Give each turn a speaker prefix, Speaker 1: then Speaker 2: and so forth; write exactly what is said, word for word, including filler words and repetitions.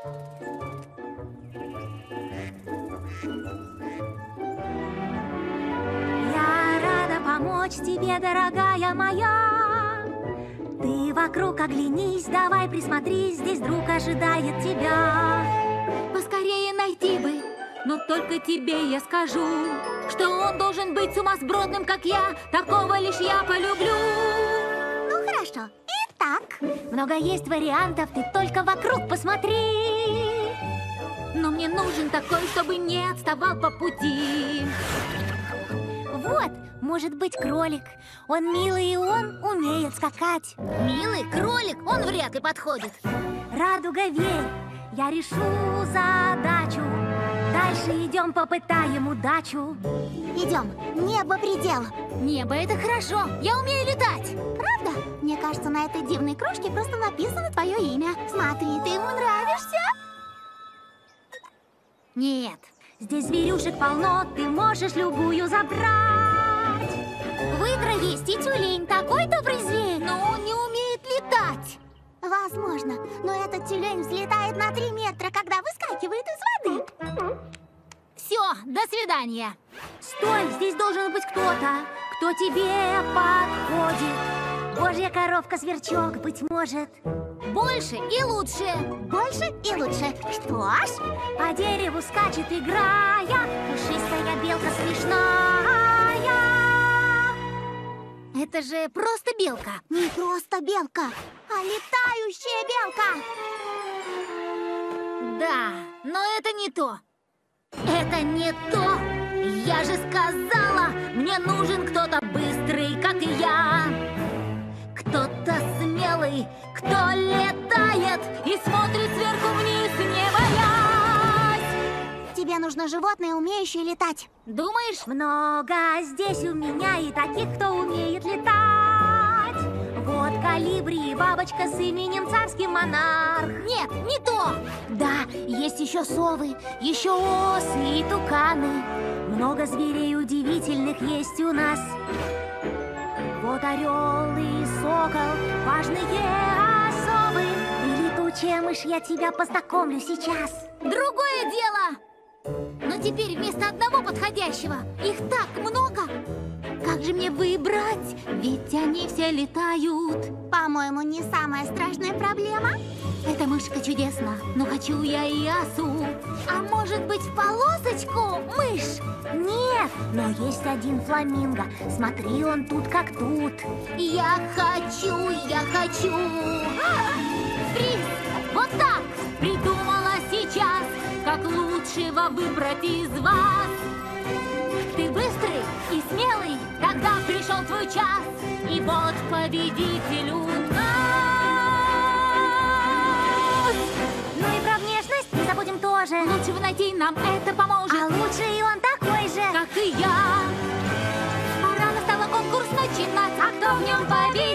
Speaker 1: Я рада помочь тебе, дорогая моя. Ты вокруг оглянись, давай присмотрись, здесь друг ожидает тебя.
Speaker 2: Поскорее найти бы, но только тебе я скажу, что он должен быть сумасбродным, как я. Такого лишь я полюблю.
Speaker 1: Ну хорошо, итак, много есть вариантов, ты только вокруг посмотри.
Speaker 2: Но мне нужен такой, чтобы не отставал по пути.
Speaker 1: Вот, может быть, кролик. Он милый и он умеет скакать.
Speaker 2: Милый кролик, он вряд ли подходит.
Speaker 1: Радуга, верь, я решу задачу. Дальше идем, попытаем удачу. Идем, небо предел.
Speaker 2: Небо — это хорошо, я умею летать.
Speaker 1: Правда? Мне кажется, на этой дивной кружке просто написано твое имя. Смотри, ты ему нравишься?
Speaker 2: Нет.
Speaker 1: Здесь зверюшек полно, ты можешь любую забрать. В играх есть и тюлень, такой добрый зверь.
Speaker 2: Но он не умеет летать.
Speaker 1: Возможно, но этот тюлень взлетает на три метра, когда выскакивает из воды.
Speaker 2: Все, до свидания.
Speaker 1: Стой, здесь должен быть кто-то, кто тебе подходит. Божья коровка-сверчок, быть может.
Speaker 2: Больше и лучше.
Speaker 1: Больше и лучше. Что ж, по дереву скачет, играя, пушистая белка смешная.
Speaker 2: Это же просто белка.
Speaker 1: Не просто белка, а летающая белка.
Speaker 2: Да, но это не то. Это не то. Я же сказала, мне нужен кто-то быстрый, как и я. Кто-то смелый, кто летает и смотрит сверху вниз, не боясь.
Speaker 1: Тебе нужно животное, умеющее летать.
Speaker 2: Думаешь?
Speaker 1: Много здесь у меня и таких, кто умеет летать. Вот колибри, бабочка с именем царский монарх.
Speaker 2: Нет, не то.
Speaker 1: Да, есть еще совы, еще осы и туканы. Много зверей удивительных есть у нас. Вот орел и сокол, важные особы. И летучая мышь, я тебя познакомлю сейчас.
Speaker 2: Другое дело. Но теперь вместо одного подходящего их так много. Как же мне выбрать? Ведь они все летают.
Speaker 1: По-моему, не самая страшная проблема.
Speaker 2: Эта мышка чудесна, но хочу я и осу. А может быть, в полосочку, мышь?
Speaker 1: Нет, но есть один фламинго. Смотри, он тут как тут.
Speaker 2: Я хочу, я хочу. Фриз, вот так придумала сейчас, как лучшего выбрать из вас. Ты быстрый и смелый, тогда пришел твой час. И вот победитель у нас.
Speaker 1: Ну и про внешность не забудем тоже.
Speaker 2: Лучше найти нам это поможет.
Speaker 1: А лучше и он такой же,
Speaker 2: как и я. Пора настало конкурс начинать. А кто в нем победит?